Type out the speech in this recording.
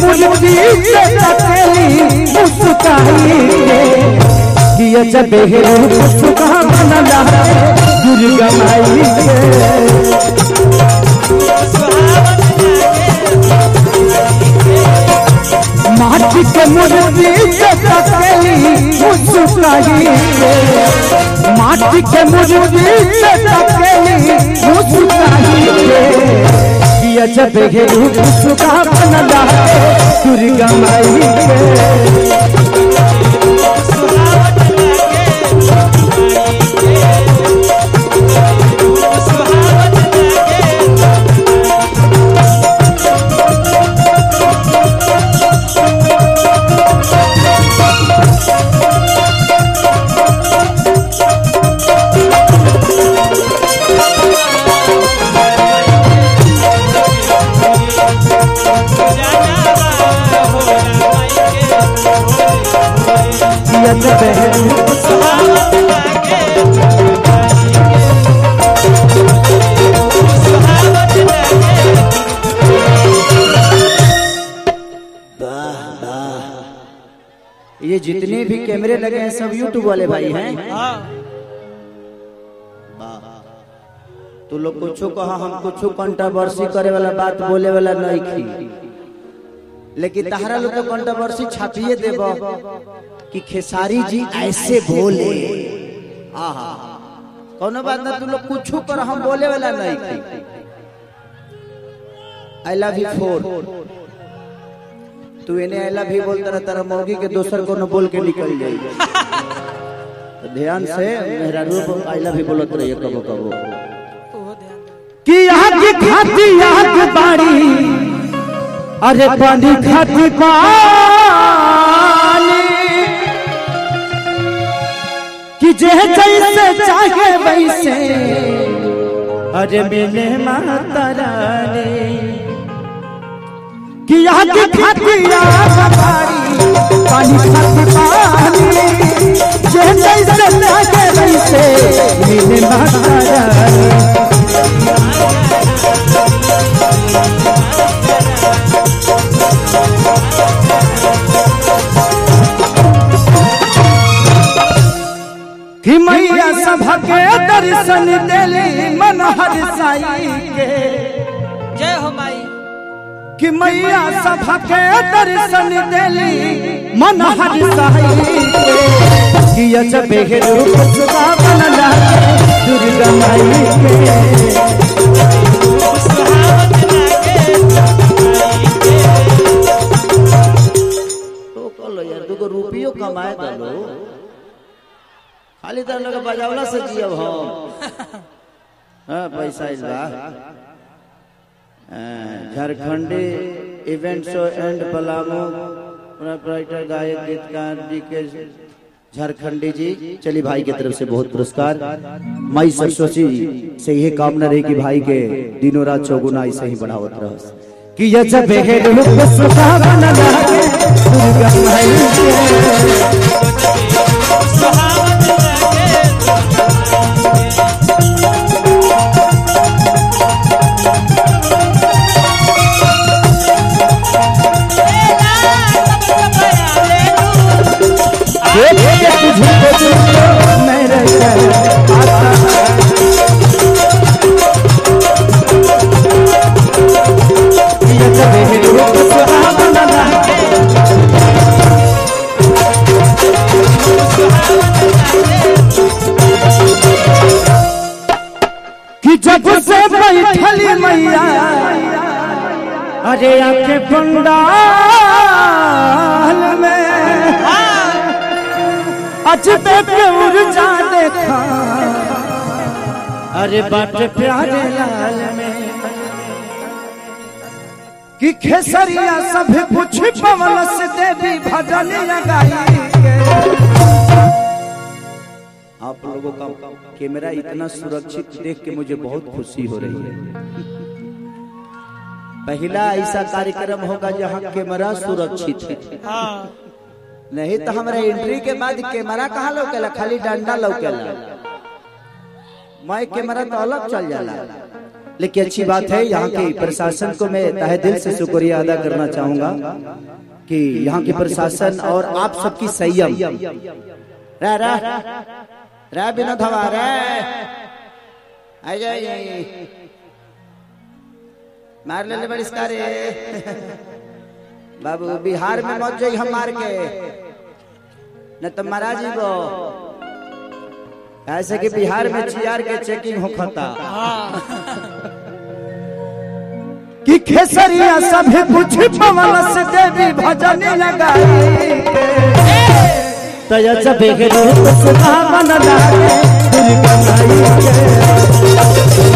मुर्गी से तकेली मुस्काई कि जब रूप सुखा बनला दुर्गा माई माटी के मुर्गी से तकेली मुस्काई माटी के मुर्गी से तकेली मुस्काई जब रूप सुखा बनला दुर्गा माई ये जितने भी कैमरे लगे हैं सब यूट्यूब वाले भाई हैं। तू लोग कुछ कहा हम कुछ कंट्रोवर्सी करे वाला बात बोले वाला नहीं थी, लेकिन तहरा लोग तो कंट्रोवर्सी छापिए देव कि खेसारी जी ऐसे बोले। आहा कौन बात ना, तू लोग कुछ कर हम बोले वाला नहीं थी। आई लव यू फोर तू इन्हें आई लव यू बोलता रहा, तेरा मौगी के दोसर को न बोल के निकल जाए। तो ध्यान से मेरा रूप आई लव यू बोलत रहिए कबो कबो कि आग खाती आग बाड़ी अरे पानी खाती पानी कि जैसे चाहे वैसे अरे मिले माता रानी कि आग खाती आग बाड़ी पानी खाती पानी जैसे चाहे वैसे मिले माता रानी। कि मैया सभा के दर्शन देली मन हरसाई के जय हो माई कि मैया सभा के दर्शन देली मन हरसाई के कि जब रूप सुखा बनला दुर्गा माई के तो कलो यार दुगो रुपयो कमाए दलो खाली तर लोग बजावला से जियब हम। हाँ पैसा इल्ला Jharkhandi event show and Palamu proprietor गायक गीतकार जी के झारखंडी जी चली भाई की तरफ से बहुत पुरस्कार। माई सरस्वती से यही कामना रही कि भाई के दिनों रात चौगुना ऐसे ही बढ़ावत रहे कि ये जब रूप सुखा बनला दुर्गा माई कि जब से बैठली मैया अरे आके पंडाल में अजबे ऊर्जा देखा अरे बाट प्यारे लाल में कि खेसरिया सब कुछ पवन से देवी भजन गाई के। आप लोगों का कैमरा इतना सुरक्षित देख के मुझे बहुत खुशी हो रही है। पहला ऐसा कार्यक्रम होगा जहां कैमरा सुरक्षित है। नहीं तो हमारे एंट्री के बाद कैमरा कहाँ लौकेला, खाली डंडा लौकेला। मैं कैमरा तो अलग चल जाला। लेकिन अच्छी बात है, यहाँ के प्रशासन को मैं तहे दिल से शुक्रिया अदा करना चाहूंगा कि यहाँ के प्रशासन और आप सबकी संयम। रे विनोद हमारे मार ले बड़ी बाबू, बिहार में मौत जाई हम मार के न तो महाराज जी को ऐसे कि बिहार में चियार के चेकिंग होता कि खेसरिया सभी कुछ पवन से देवी भजन लगाई तया जब बेगरे तो सुधा मन लागे दुर्गा माई के